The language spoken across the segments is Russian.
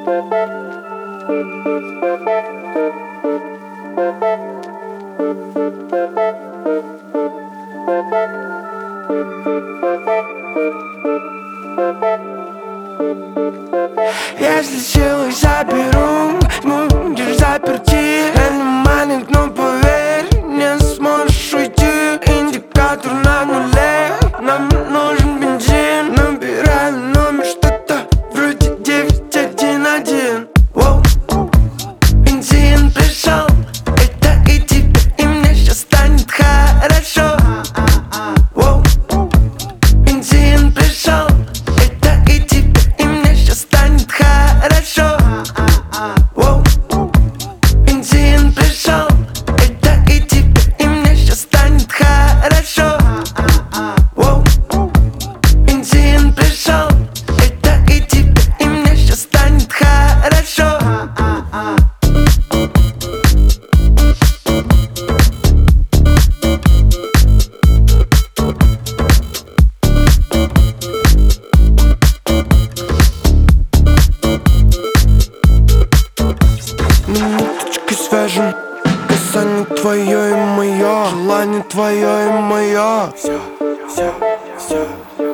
Если силой заберу, будешь заперти. Анималик, но поверь, не сможешь уйти. Индикатор на нуле, нам нужен бензин. Набираю номер, что-то вроде 911. Воу. Бензин пришел, это и тебе, и мне сейчас станет хорошо. Воу. Бензин пришел, это и тебе, и мне сейчас станет хорошо. Воу. Бензин пришел, это и тебе, и мне сейчас станет хорошо. Воу. Бензин пришел, это и тебе, и мне сейчас станет хорошо. Минуточкой свяжем, касание твое и мое, желание твое и мое. Все.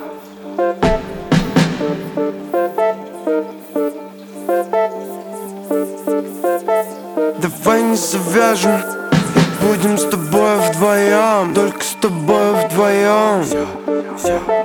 Давай не завяжем, и будем с тобой вдвоем, только с тобой вдвоем. Все.